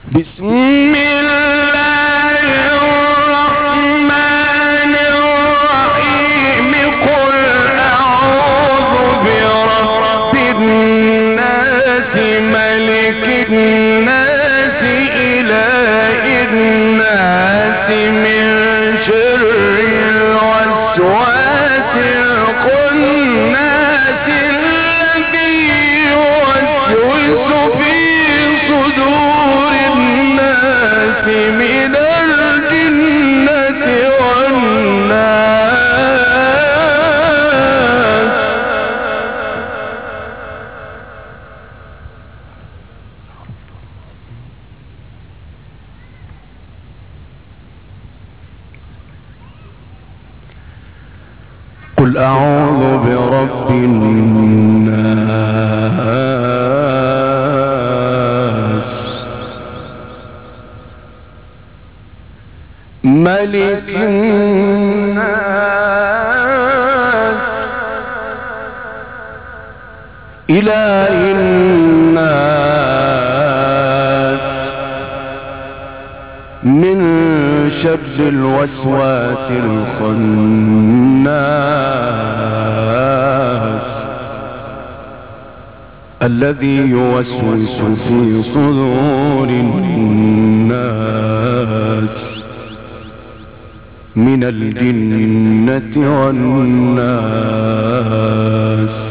بسم الله الرحمن الرحيم قل أعوذ برب الناس ملك الناس إله الناس من شر الوسواس الخناس الذي يوسوس في صدور الناس من الجنة والناس. قل أعوذ برب الناس ملك الناس إله الناس من شر الوسواس الخناس الذي يوسوس في صدور الناس من الجنة والناس.